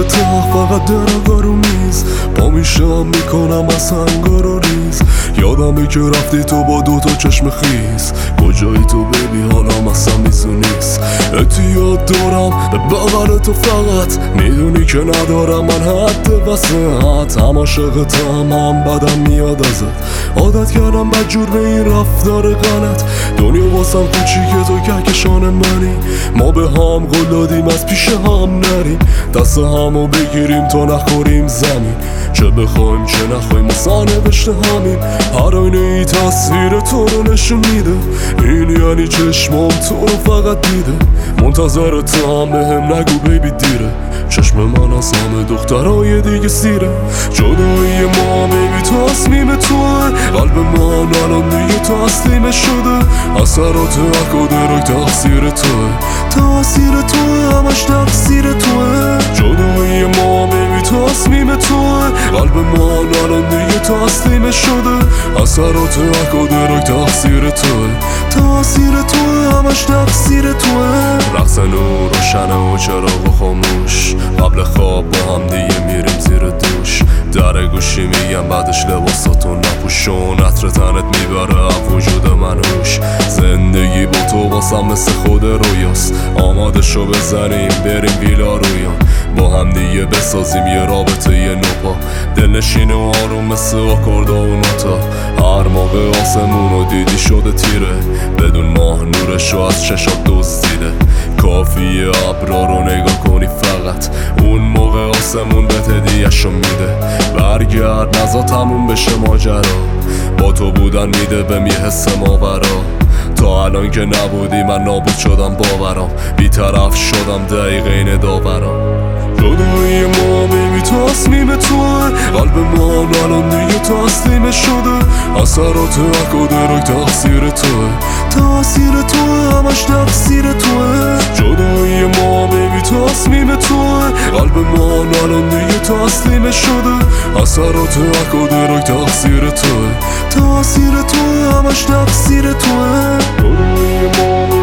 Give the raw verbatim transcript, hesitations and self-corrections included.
تخت فقط درگا رو میز پا میشم میکنم از سنگا رو ریز یادمی که رفتی تو با دوتا چشم خیز کجایی تو بیبی حالم اصلا میزون نیست اعتیاد دارم به بغل تو فقط میدونی که ندارم من حد وسط هم عاشقتم هم بدم میاد ازت عادت کردم بدجور به این رفتار غلط دنیا واسم کوچیکه تو کهکشان منی ما به هم قول دادیم از پیش هم نریم دست همو بگیریم تا نخوریم زمین چه بخوایم چه نخوایم واسه نوشته همین هر آینه ای تصویر تو رو نشون میده این یعنی چشمام تو رو فقط دیده منتظرتم بهم نگو بیبی دیره چشم من از همه دخترای دیگه سیره جدایی ما بیبی تصمیم توه قلب من الان دیگه تسلیم شده اثرات اکادرک تقصیر توه تأثیر توه همش تقصیر توه جدایی ما بیبی تصمیم توه قلب من الان دیگه تسلیم شده اثرات اکادرک تقصیر توه تأثیر توه همش تقصیر توه رقص نور روشنه و چراغ خاموش قبل خواب با هم دیگه میریم زیر دوش در گوشی میگم بعدش لباساتو نپوشون عطر تنت میبره از وجود من هوش زندگی با تو واسم مثل خود رویاست آماده شو بزنیم بریم ویلا رویان با هم دیگه بسازیم یه رابطه یه نوپا دلنشین و آروم مثل آکوردا و نوتا هر موقع آسمون رو دیدی شده تیره بدون ماه نورش رو از چشات دزدیده کافیه ابرا رو نگاه کنی فقط اون موقع آسمون بهت هدیه‌شو میده برگرد نزا تموم بشه ماجرا با تو بودن میده بهم یه حس ماورا تا الان که نبودی من نابود شدم باورم بیطرف شدم دقیقین داورم جدایی ما بیبی تصمیم توه قلب من الان دیگه تسلیم شده اثرات اکادرک تقصیر توه تأثیر توه همش تقصیر توه جدایی ما بیبی تصمیم توه قلب من الان دیگه تسلیم شده اثرات اکادرک تقصیر توه تأثیر توه همش تقصیر توه جدایی ما